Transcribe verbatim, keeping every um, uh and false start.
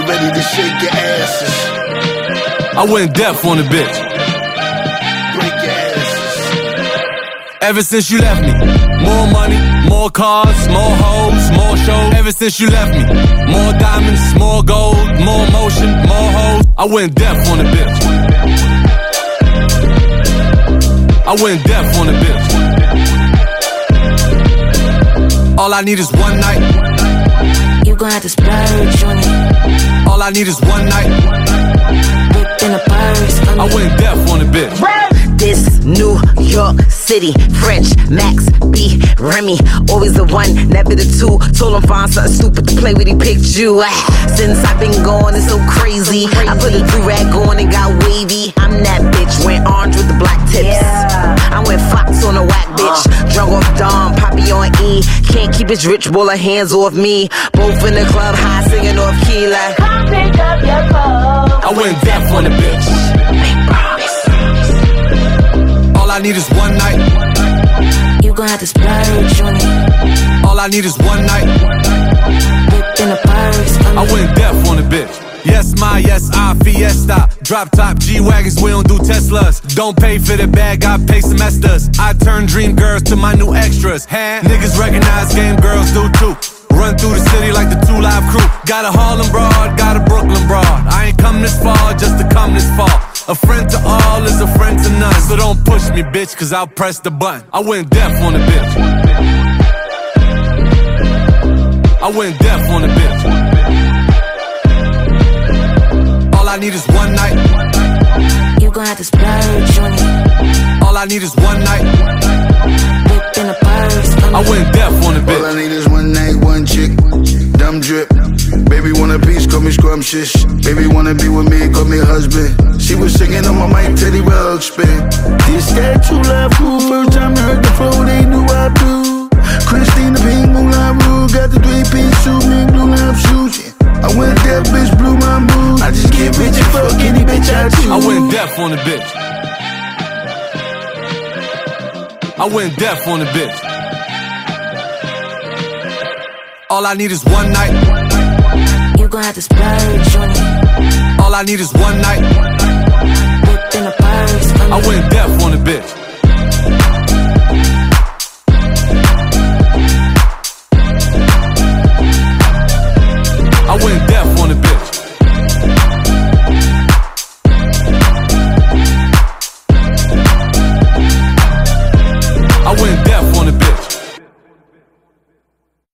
ready to shake your asses. I went deaf on the bitch. Break your asses. Ever since you left me, more money, more cars, more hoes, more shows. Ever since you left me, more diamonds, more gold, more motion, more hoes. I went deaf on the bitch. I went deaf on the bitch. All I need is one night. You gon' have to splurge on it. All I need is one night. Whipped in a purse. I went deaf on the bitch. This New York City, French, Max, B, Remy, always the one, never the two. Told him find something stupid to play with, he picked you. Ah, since I've been gone, it's so crazy. I put a do-rag on and got wavy. I'm that bitch, went orange with the black tips. Yeah. I went Fox on a whack bitch, uh. drunk off Dom, Poppy on E. Can't keep his rich baller hands off me. Both in the club, high singing off key like, come pick up your phone. I went deaf on the bitch. All I need is one night. You gon' have to splurge on it. All I need is one night. Whipped in a purse. I went deaf on the bitch. Yes, my, yes, I, Fiesta. Drop top G-Wagons, we don't do Teslas. Don't pay for the bag, I pay semesters. I turn dream girls to my new extras. Huh? Niggas recognize game girls do too. Run through the city like the two Live Crew. Got a Harlem broad, got a Brooklyn broad. I ain't come this far just to come this far. A friend to all is a friend to none. So don't push me, bitch, cause I'll press the button. I went deaf on the bitch. I went deaf on the bitch. All I need is one night. You gon' have to splurge on it. All I need is one night. Whipped in a purse. I went deaf on the bitch. All I need is one night, one chick. Dumb drip. Baby want a piece, call me scrumptious. Baby wanna be with me, call me husband. She was singing on my mic, Teddy Ruxpin. This that true love cool. First time I heard the flow, they knew I blew. Christina Pink, Moulin Rouge. Got the three-piece suit, me blue love shoes. Yeah. I went deaf, bitch, blew my mood. I just get rich and fuck any bitch I choose. I went deaf on the bitch. I went deaf on the bitch. All I need is one night. You gon' have to splurge on it. All I need is one night. Whipped in a purse. I went deaf on the bitch.